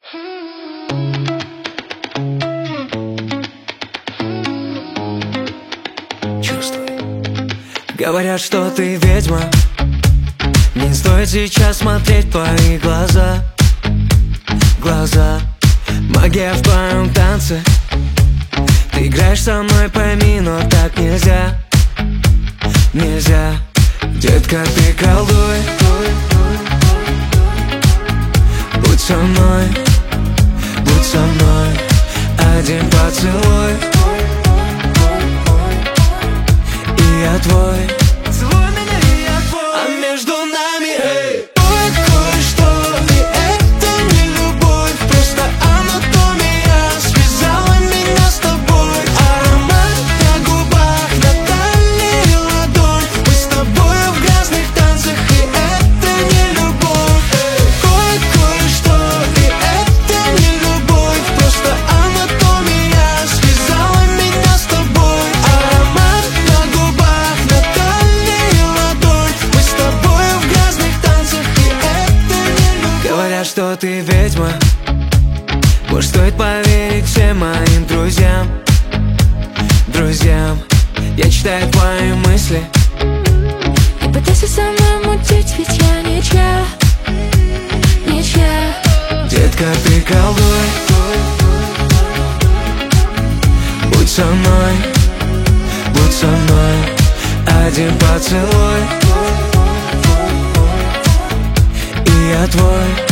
Чувствуй. Говорят, что ты ведьма. Не стоит сейчас смотреть в твои глаза. Глаза. Магия в твоем танце. Ты играешь со мной, пойми, но так нельзя. Нельзя. Детка, ты колдуй. Будь со мной. Будь со мной. Один поцелуй, и я твой. Целуй меня, и я твой. А между нами, эй, кое-что, и это не любовь. Просто анатомия связала меня с тобой. Аромат на губах, на талии ладонь. Мы с тобой в грязных танцах, и это не любовь. Кое-что, и это не любовь. Просто анатомия связала меня с тобой. Аромат на губах, на талии ладонь. Мы с тобой в грязных танцах, и это не любовь. Говорят, что ты ведьма. Может, стоит поверить всем моим друзьям. Друзьям. Я читаю твои мысли. Не пытайся со мной мутить, ведь я ничья. Ничья. Детка, ты колдуй. Будь со мной. Будь со мной. Один поцелуй, и я твой.